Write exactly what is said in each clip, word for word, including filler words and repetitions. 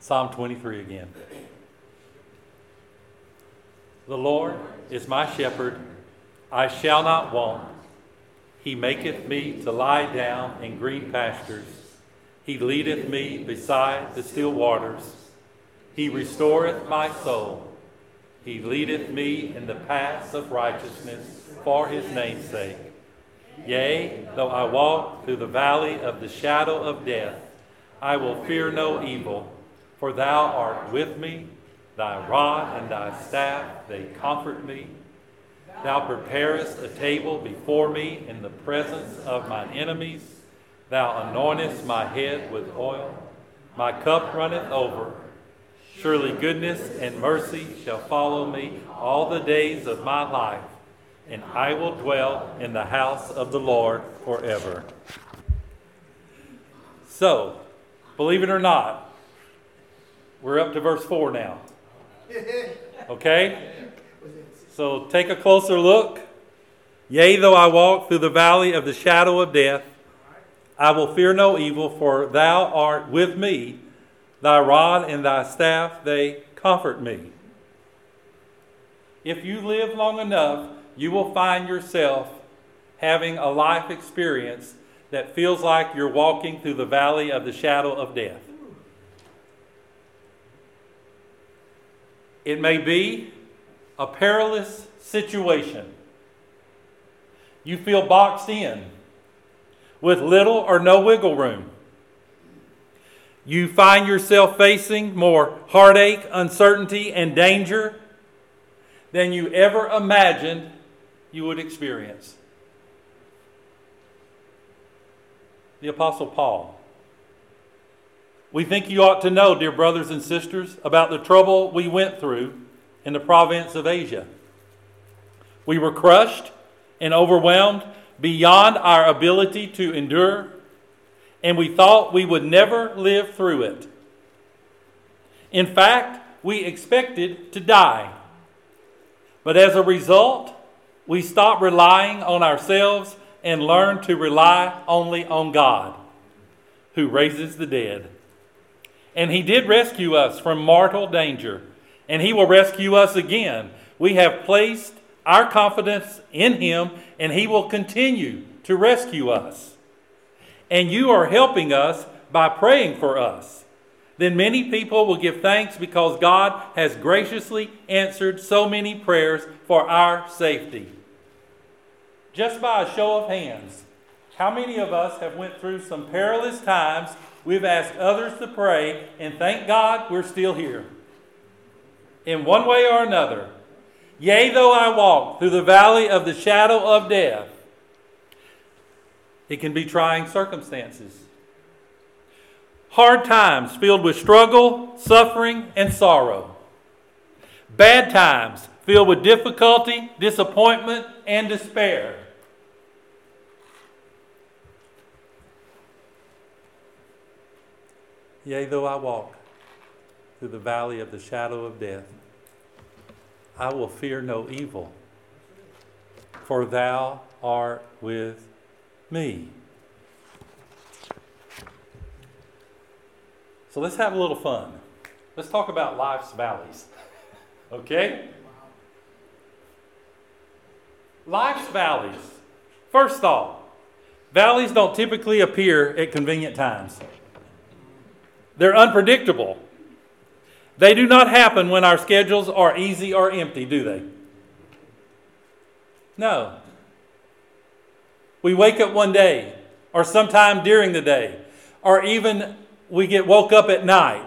Psalm twenty-three again. The Lord is my shepherd, I shall not want. He maketh me to lie down in green pastures. He leadeth me beside the still waters. He restoreth my soul. He leadeth me in the paths of righteousness for his name's sake. Yea, though I walk through the valley of the shadow of death, I will fear no evil, for thou art with me. Thy rod and thy staff, they comfort me. Thou preparest a table before me in the presence of mine enemies. Thou anointest my head with oil. My cup runneth over. Surely goodness and mercy shall follow me all the days of my life, and I will dwell in the house of the Lord forever. So, believe it or not, we're up to verse four now. Okay? So take a closer look. Yea, though I walk through the valley of the shadow of death, I will fear no evil, for thou art with me. Thy rod and thy staff, they comfort me. If you live long enough, you will find yourself having a life experience that feels like you're walking through the valley of the shadow of death. It may be a perilous situation. You feel boxed in with little or no wiggle room. You find yourself facing more heartache, uncertainty, and danger than you ever imagined you would experience. The Apostle Paul. We think you ought to know, dear brothers and sisters, about the trouble we went through in the province of Asia. We were crushed and overwhelmed beyond our ability to endure, and we thought we would never live through it. In fact, we expected to die. But as a result, we stopped relying on ourselves and learned to rely only on God, who raises the dead. And he did rescue us from mortal danger, and he will rescue us again. We have placed our confidence in him, and he will continue to rescue us. And you are helping us by praying for us. Then many people will give thanks because God has graciously answered so many prayers for our safety. Just by a show of hands, how many of us have went through some perilous times? We've asked others to pray, and thank God we're still here. In one way or another, yea, though I walk through the valley of the shadow of death, it can be trying circumstances. Hard times filled with struggle, suffering, and sorrow. Bad times filled with difficulty, disappointment, and despair. Yea, though I walk through the valley of the shadow of death, I will fear no evil, for thou art with me. So let's have a little fun. Let's talk about life's valleys. Okay? Life's valleys. First off, valleys don't typically appear at convenient times. They're unpredictable. They do not happen when our schedules are easy or empty, do they? No. We wake up one day, or sometime during the day, or even we get woke up at night,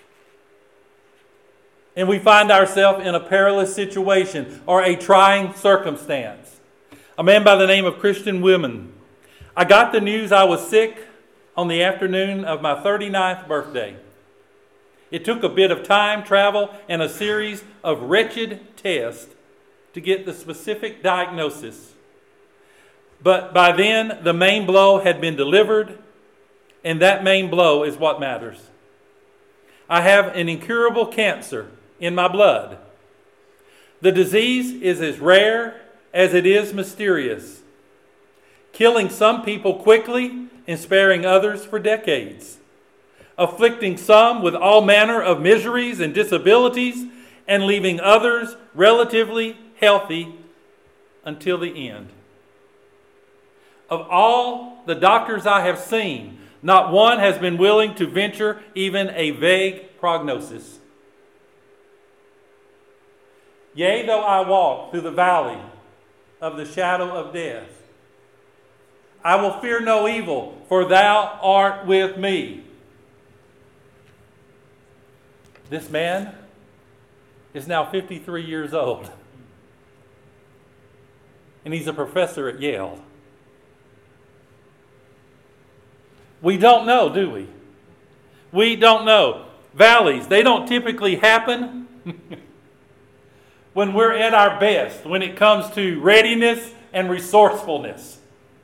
and we find ourselves in a perilous situation or a trying circumstance. A man by the name of Christian Women. I got the news I was sick on the afternoon of my thirty-ninth birthday. It took a bit of time, travel, and a series of wretched tests to get the specific diagnosis. But by then, the main blow had been delivered, and that main blow is what matters. I have an incurable cancer in my blood. The disease is as rare as it is mysterious, killing some people quickly and sparing others for decades. afflicting some with all manner of miseries and disabilities, and leaving others relatively healthy until the end. Of all the doctors I have seen, not one has been willing to venture even a vague prognosis. Yea, though I walk through the valley of the shadow of death, I will fear no evil, for thou art with me. This man is now fifty-three years old, and he's a professor at Yale. We don't know, do we? We don't know. Valleys, they don't typically happen when we're at our best, when it comes to readiness and resourcefulness.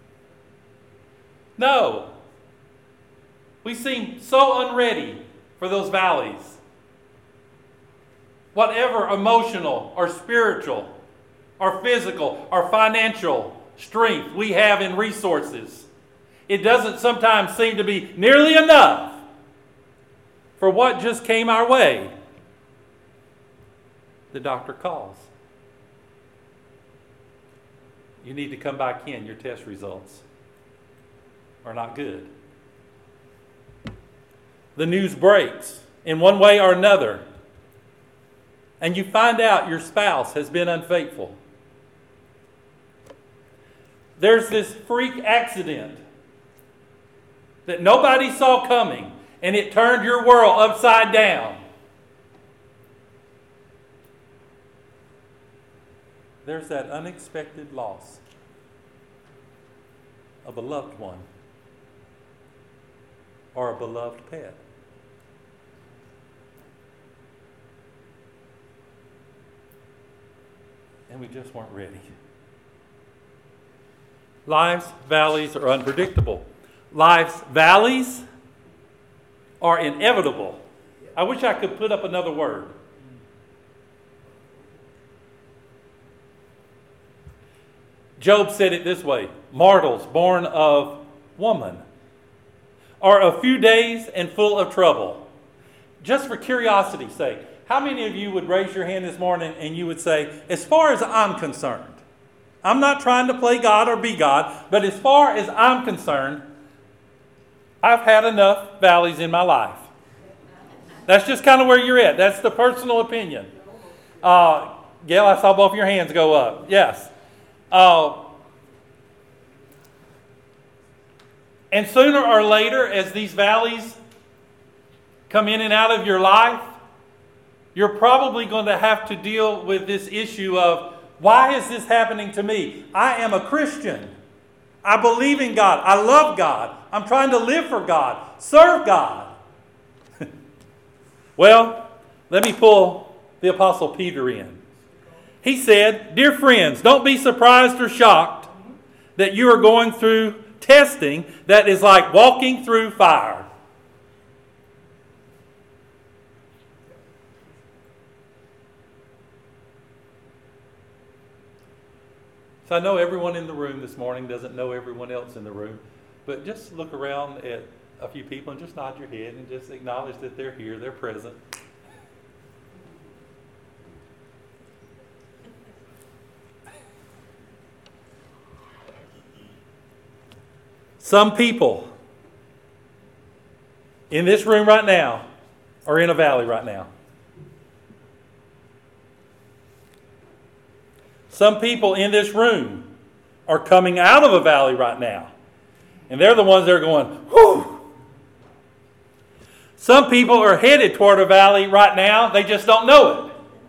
No. We seem so unready for those valleys. Whatever emotional or spiritual or physical or financial strength we have in resources, it doesn't sometimes seem to be nearly enough for what just came our way. The doctor calls. You need to come back in. Your test results are not good. The news breaks in one way or another, and you find out your spouse has been unfaithful. There's this freak accident that nobody saw coming, and it turned your world upside down. There's that unexpected loss of a loved one or a beloved pet. And we just weren't ready. Life's valleys are unpredictable. Life's valleys are inevitable. I wish I could put up another word. Job said it this way: mortals born of woman are a few days and full of trouble. Just for curiosity's sake, how many of you would raise your hand this morning and you would say, as far as I'm concerned, I'm not trying to play God or be God, but as far as I'm concerned, I've had enough valleys in my life. That's just kind of where you're at. That's the personal opinion. Uh, Gail, I saw both your hands go up. Yes. Uh, and sooner or later, as these valleys come in and out of your life, you're probably going to have to deal with this issue of, why is this happening to me? I am a Christian. I believe in God. I love God. I'm trying to live for God, serve God. Well, let me pull the Apostle Peter in. He said, dear friends, don't be surprised or shocked that you are going through testing that is like walking through fire. So I know everyone in the room this morning doesn't know everyone else in the room, but just look around at a few people and just nod your head and just acknowledge that they're here, they're present. Some people in this room right now are in a valley right now. Some people in this room are coming out of a valley right now. And they're the ones that are going, whew. Some people are headed toward a valley right now. They just don't know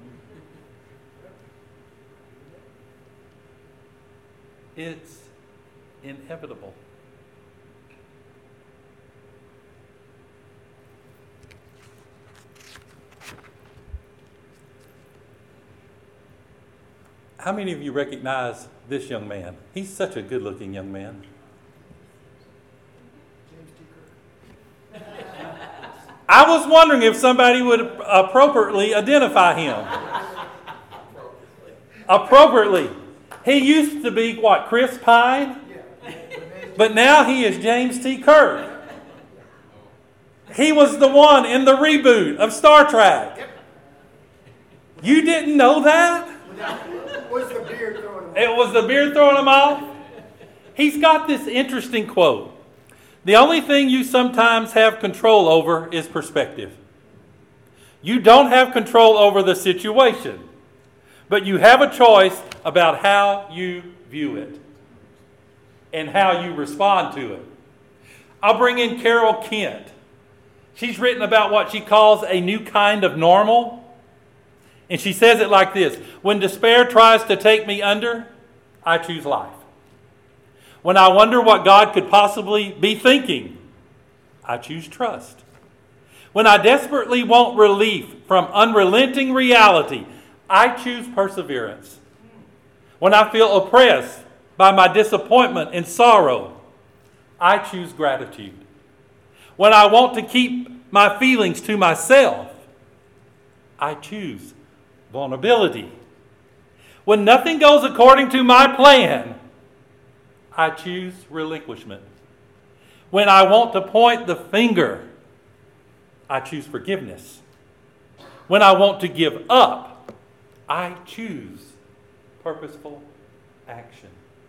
it. It's inevitable. How many of you recognize this young man? He's such a good-looking young man. I was wondering if somebody would appropriately identify him. Appropriately. He used to be, what, Chris Pine? But now he is James T. Kirk. He was the one in the reboot of Star Trek. Yep. You didn't know that? Was the beard throwing him off? It was the beard throwing him off? He's got this interesting quote. The only thing you sometimes have control over is perspective. You don't have control over the situation, but you have a choice about how you view it and how you respond to it. I'll bring in Carol Kent. She's written about what she calls a new kind of normal. And she says it like this: when despair tries to take me under, I choose life. When I wonder what God could possibly be thinking, I choose trust. When I desperately want relief from unrelenting reality, I choose perseverance. When I feel oppressed by my disappointment and sorrow, I choose gratitude. When I want to keep my feelings to myself, I choose vulnerability. When nothing goes according to my plan, I choose relinquishment. When I want to point the finger, I choose forgiveness. When I want to give up, I choose purposeful action.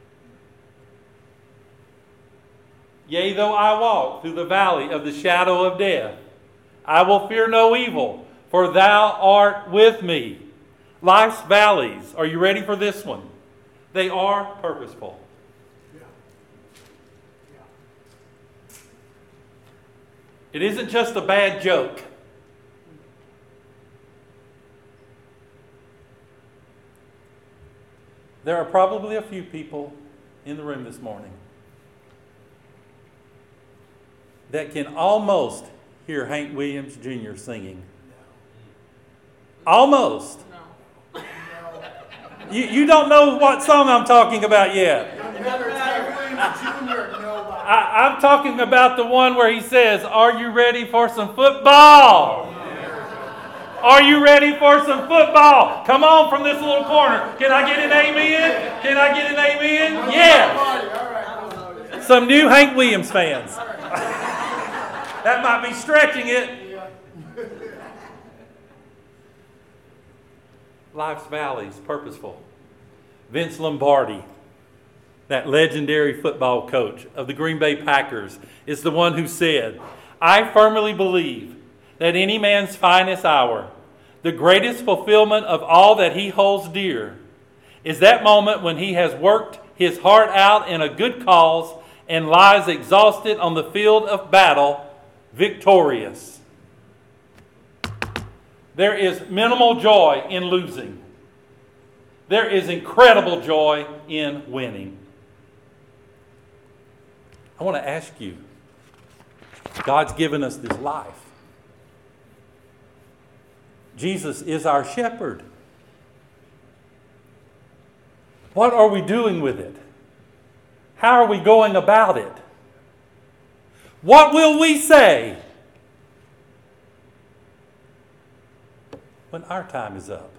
Yea, though I walk through the valley of the shadow of death, I will fear no evil, for thou art with me. Life's valleys, are you ready for this one? They are purposeful. Yeah. Yeah. It isn't just a bad joke. There are probably a few people in the room this morning that can almost hear Hank Williams Junior singing. Almost. You, you don't know what song I'm talking about yet. Never Hank Williams Junior Nobody. I, I'm talking about the one where he says, "Are you ready for some football? Are you ready for some football? Come on from this little corner. Can I get an amen? Can I get an amen? Yes." Some new Hank Williams fans. That might be stretching it. Life's valleys, purposeful. Vince Lombardi, that legendary football coach of the Green Bay Packers, is the one who said, "I firmly believe that any man's finest hour, the greatest fulfillment of all that he holds dear, is that moment when he has worked his heart out in a good cause and lies exhausted on the field of battle, victorious." There is minimal joy in losing. There is incredible joy in winning. I want to ask you, God's given us this life. Jesus is our shepherd. What are we doing with it? How are we going about it? What will we say when our time is up?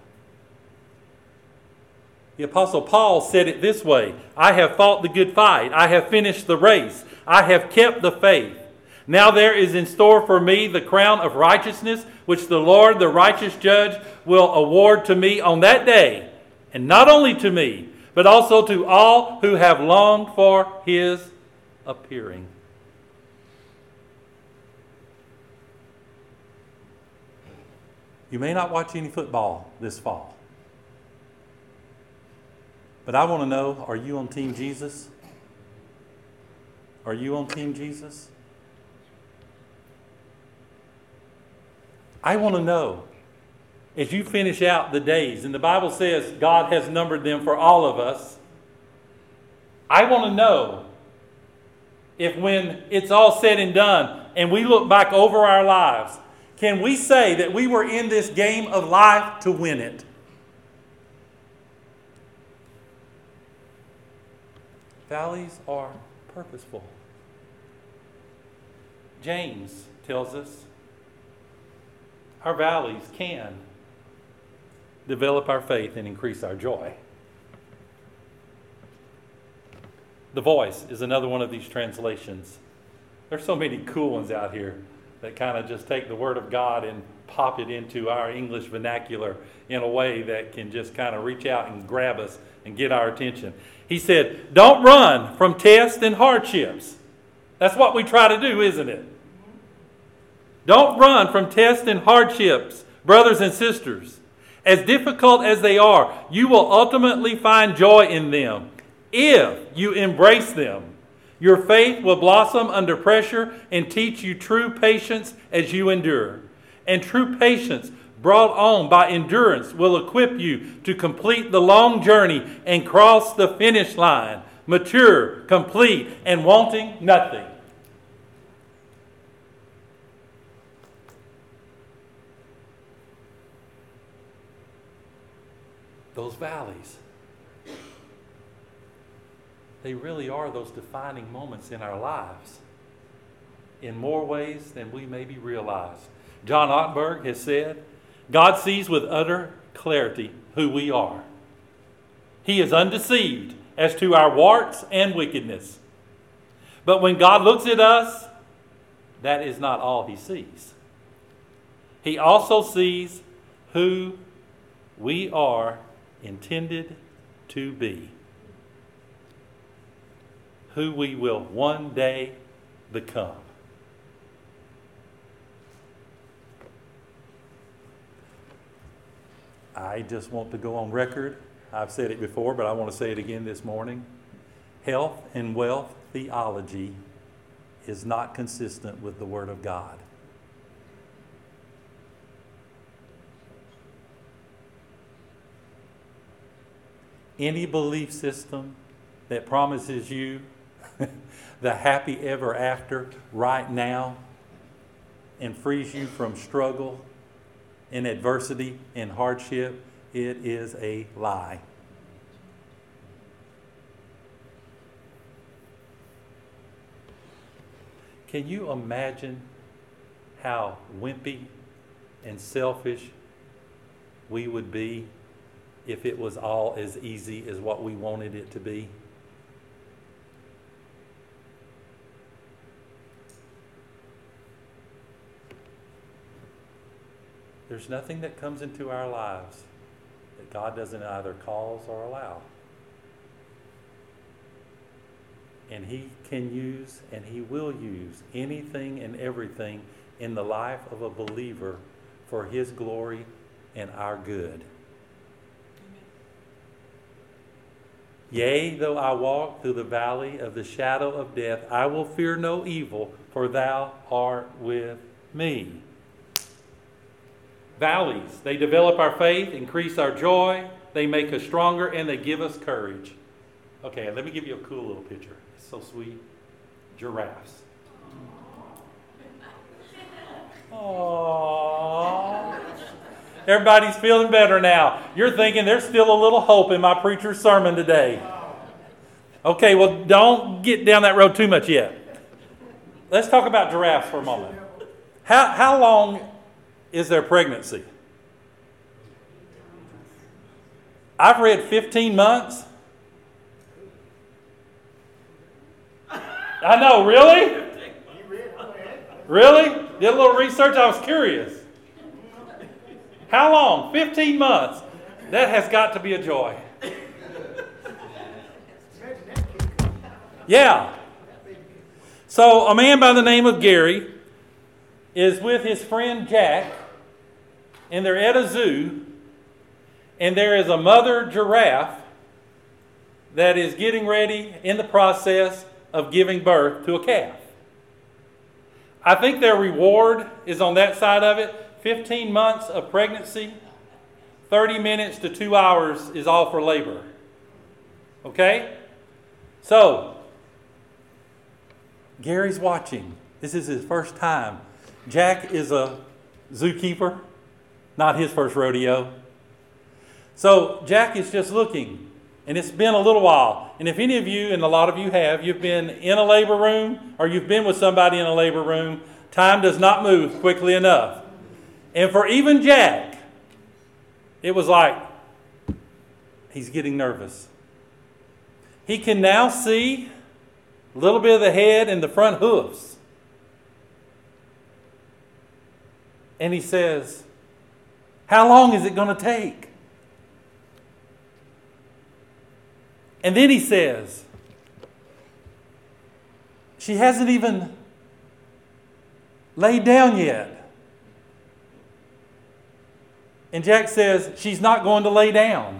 The Apostle Paul said it this way: "I have fought the good fight. I have finished the race. I have kept the faith. Now there is in store for me the crown of righteousness, which the Lord, the righteous judge, will award to me on that day. And not only to me, but also to all who have longed for his appearing." You may not watch any football this fall, but I want to know, are you on Team Jesus? Are you on Team Jesus? I want to know, as you finish out the days, and the Bible says God has numbered them for all of us, I want to know if when it's all said and done and we look back over our lives, can we say that we were in this game of life to win it? Valleys are purposeful. James tells us our valleys can develop our faith and increase our joy. The Voice is another one of these translations. There's so many cool ones out here that kind of just take the Word of God and pop it into our English vernacular in a way that can just kind of reach out and grab us and get our attention. He said, don't run from tests and hardships. That's what we try to do, isn't it? Don't run from tests and hardships, brothers and sisters. As difficult as they are, you will ultimately find joy in them if you embrace them. Your faith will blossom under pressure and teach you true patience as you endure. And true patience, brought on by endurance, will equip you to complete the long journey and cross the finish line, mature, complete, and wanting nothing. Those valleys, they really are those defining moments in our lives in more ways than we maybe realize. John Ottberg has said, God sees with utter clarity who we are. He is undeceived as to our warts and wickedness. But when God looks at us, that is not all he sees. He also sees who we are intended to be, who we will one day become. I just want to go on record. I've said it before, but I want to say it again this morning. Health and wealth theology is not consistent with the Word of God. Any belief system that promises you the happy ever after right now and frees you from struggle and adversity and hardship, it is a lie. Can you imagine how wimpy and selfish we would be if it was all as easy as what we wanted it to be? There's nothing that comes into our lives that God doesn't either cause or allow. And he can use and he will use anything and everything in the life of a believer for his glory and our good. Yea, though I walk through the valley of the shadow of death, I will fear no evil, for thou art with me. Valleys, they develop our faith, increase our joy, they make us stronger, and they give us courage. Okay, let me give you a cool little picture. It's so sweet. Giraffes. Aww. Everybody's feeling better now. You're thinking there's still a little hope in my preacher's sermon today. Okay, well, don't get down that road too much yet. Let's talk about giraffes for a moment. How, how long is their pregnancy? I've read fifteen months. I know, really? Really? Did a little research. I was curious. How long? fifteen months. That has got to be a joy. Yeah. So a man by the name of Gary is with his friend Jack, and they're at a zoo, and there is a mother giraffe that is getting ready in the process of giving birth to a calf. I think their reward is on that side of it. fifteen months of pregnancy, thirty minutes to two hours is all for labor. Okay? So, Gary's watching. This is his first time. Jack is a zookeeper, not his first rodeo. So, Jack is just looking, and it's been a little while. And if any of you, and a lot of you have, you've been in a labor room or you've been with somebody in a labor room, time does not move quickly enough. And for even Jack, it was like he's getting nervous. He can now see a little bit of the head and the front hoofs. And he says, how long is it going to take? And then he says, she hasn't even laid down yet. And Jack says, she's not going to lay down.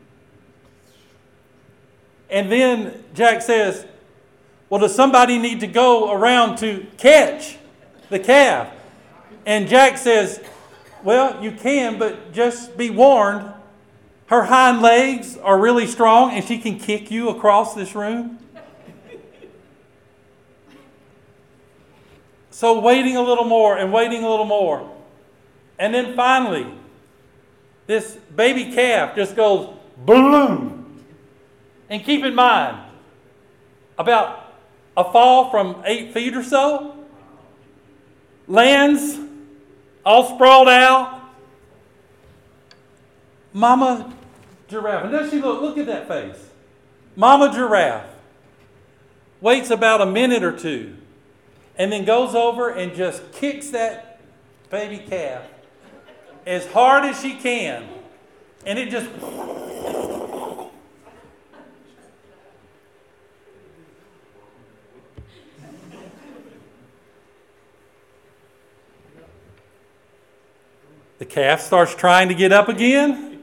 And then Jack says, well, does somebody need to go around to catch the calf? And Jack says, well, you can, but just be warned, her hind legs are really strong and she can kick you across this room. So waiting a little more and waiting a little more. And then finally, this baby calf just goes boom. And keep in mind, about a fall from eight feet or so, lands all sprawled out. Mama giraffe. And does she look? Look at that face. Mama giraffe waits about a minute or two and then goes over and just kicks that baby calf as hard as she can. And it just... The calf starts trying to get up again.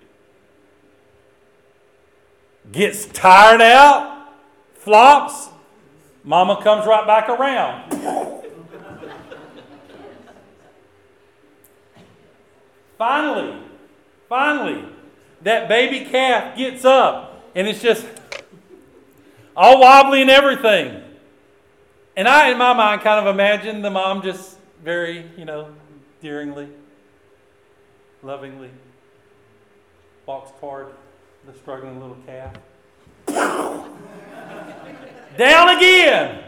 Gets tired out. Flops. Mama comes right back around. Finally, finally, that baby calf gets up and it's just all wobbly and everything. And I, in my mind, kind of imagine the mom just very, you know, dearingly, lovingly walks toward the struggling little calf. Down again.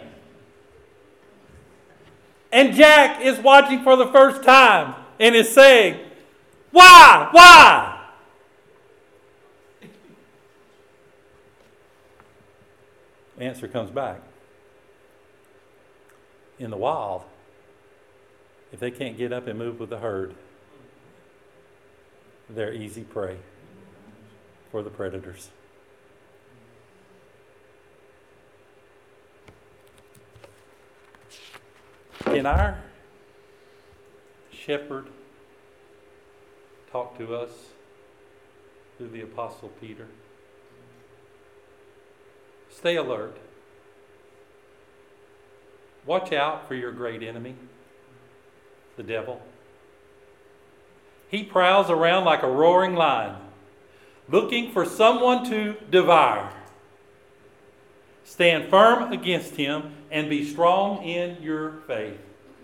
And Jack is watching for the first time and is saying, why? Why? The answer comes back. In the wild, if they can't get up and move with the herd, they're easy prey for the predators. Can our shepherd talk to us through the Apostle Peter? Stay alert. Watch out for your great enemy, the devil. He prowls around like a roaring lion, looking for someone to devour. Stand firm against him and be strong in your faith.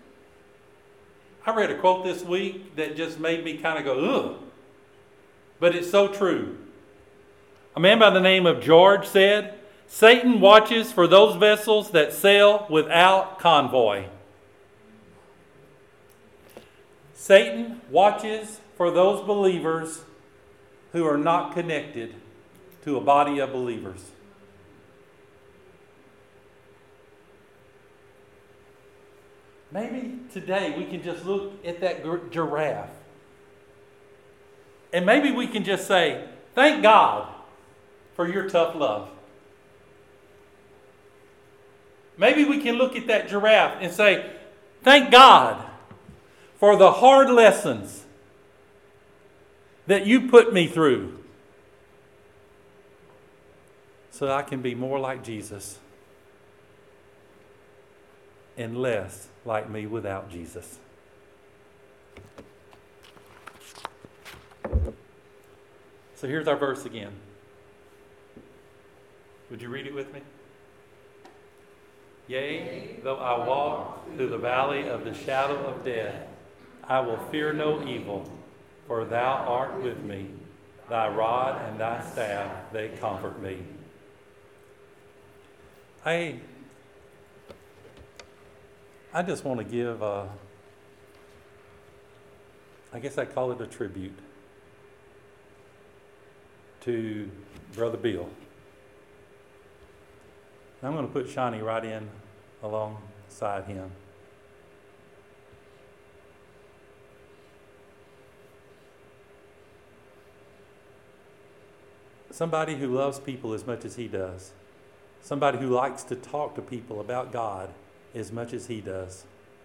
I read a quote this week that just made me kind of go, ugh. But it's so true. A man by the name of George said, Satan watches for those vessels that sail without convoy. Satan watches for those believers who are not connected to a body of believers. Maybe today we can just look at that giraffe and maybe we can just say, thank God for your tough love. Maybe we can look at that giraffe and say, thank God for the hard lessons that you put me through so that I can be more like Jesus and less like me without Jesus. So here's our verse again. Would you read it with me? Yea, though I walk through the valley of the shadow of death, I will fear no evil, for thou art with me. Thy rod and thy staff, they comfort me. I, I just want to give, a, I guess I call it a tribute to Brother Bill. I'm going to put Shawnee right in alongside him. somebody who loves people as much as he does, somebody who likes to talk to people about God as much as he does.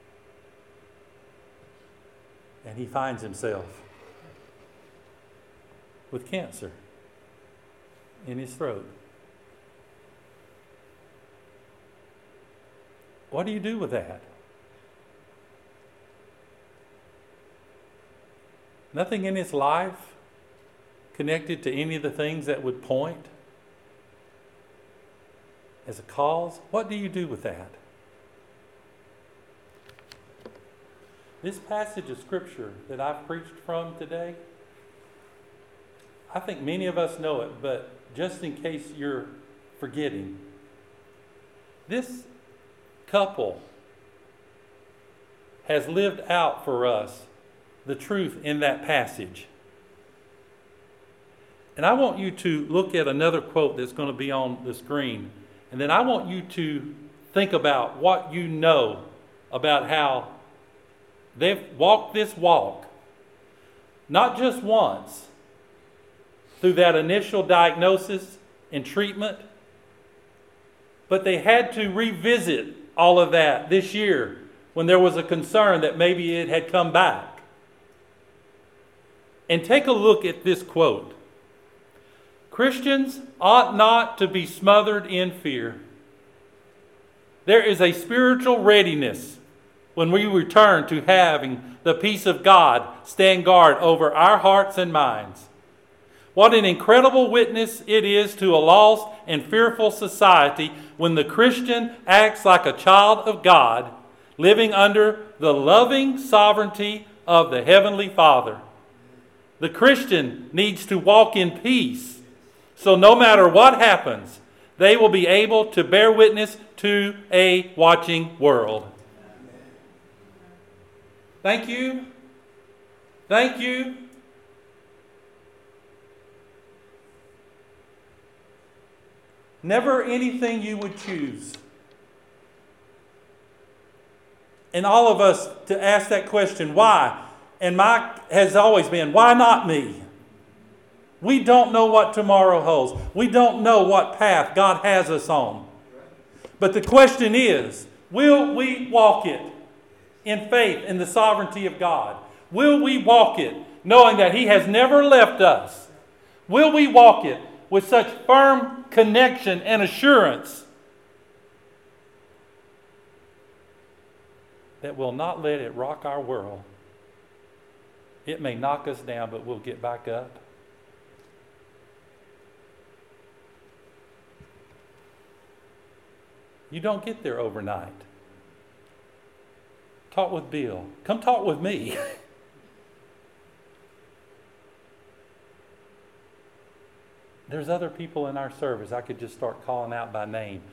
And he finds himself with cancer in his throat. What do you do with that? Nothing in his life connected to any of the things that would point as a cause. What do you do with that? This passage of Scripture that I've preached from today, I think many of us know it, but just in case you're forgetting, this couple has lived out for us the truth in that passage. And I want you to look at another quote that's going to be on the screen. And then I want you to think about what you know about how they've walked this walk, not just once, through that initial diagnosis and treatment, but they had to revisit all of that this year when there was a concern that maybe it had come back. And take a look at this quote. Christians ought not to be smothered in fear. There is a spiritual readiness when we return to having the peace of God stand guard over our hearts and minds. What an incredible witness it is to a lost and fearful society when the Christian acts like a child of God, living under the loving sovereignty of the Heavenly Father. The Christian needs to walk in peace, so no matter what happens, they will be able to bear witness to a watching world. Thank you. Thank you. Never anything you would choose. And all of us to ask that question, why? And my has always been, why not me? We don't know what tomorrow holds. We don't know what path God has us on. But the question is, will we walk it in faith in the sovereignty of God? Will we walk it knowing that He has never left us? Will we walk it with such firm connection and assurance that we'll not let it rock our world? It may knock us down, but we'll get back up. You don't get there overnight. Talk with Bill. Come talk with me. There's other people in our service I could just start calling out by name.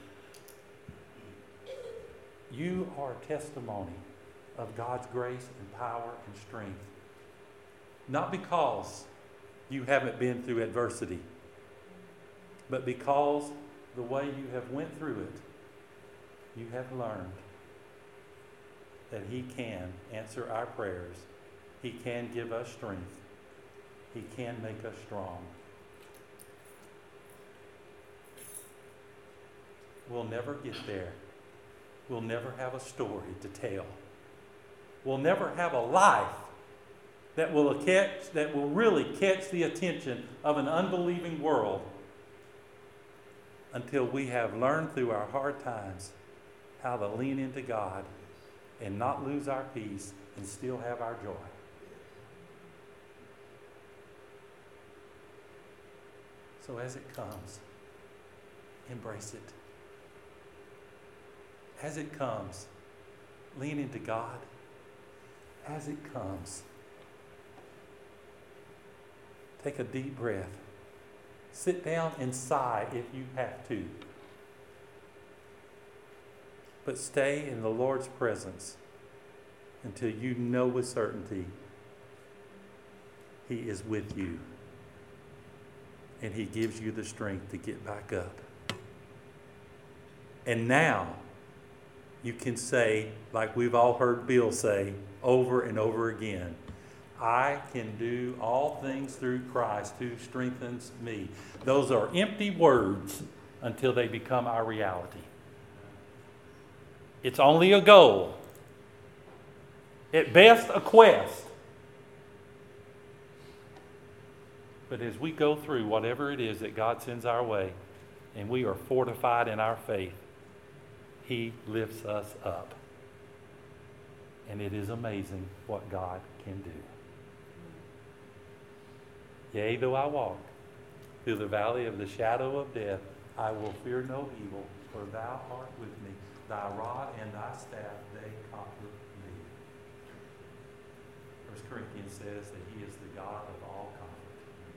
You are a testimony of God's grace and power and strength. Not because you haven't been through adversity, but because the way you have went through it, you have learned that He can answer our prayers. He can give us strength. He can make us strong. We'll never get there. We'll never have a story to tell. We'll never have a life that will catch, that will really catch the attention of an unbelieving world until we have learned through our hard times how to lean into God and not lose our peace and still have our joy. So as it comes, embrace it. As it comes, lean into God. As it comes, take a deep breath. Sit down and sigh if you have to. But stay in the Lord's presence until you know with certainty He is with you. And He gives you the strength to get back up. And now, you can say, like we've all heard Bill say over and over again, I can do all things through Christ who strengthens me. Those are empty words until they become our reality. It's only a goal. At best, a quest. But as we go through whatever it is that God sends our way, and we are fortified in our faith, He lifts us up. And it is amazing what God can do. Yea, though I walk through the valley of the shadow of death, I will fear no evil, for thou art with me. Thy rod and thy staff, they comfort me. First Corinthians says that He is the God of all comfort.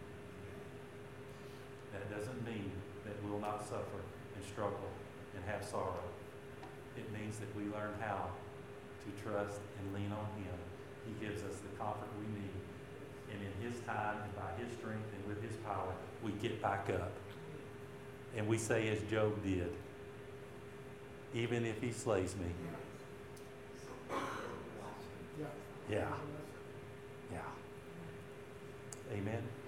That doesn't mean that we'll not suffer and struggle and have sorrow. It means that we learn how to trust and lean on Him. He gives us the comfort we need. And in His time and by His strength and with His power, we get back up. And we say as Job did, even if He slays me. Yeah. Yeah. Amen.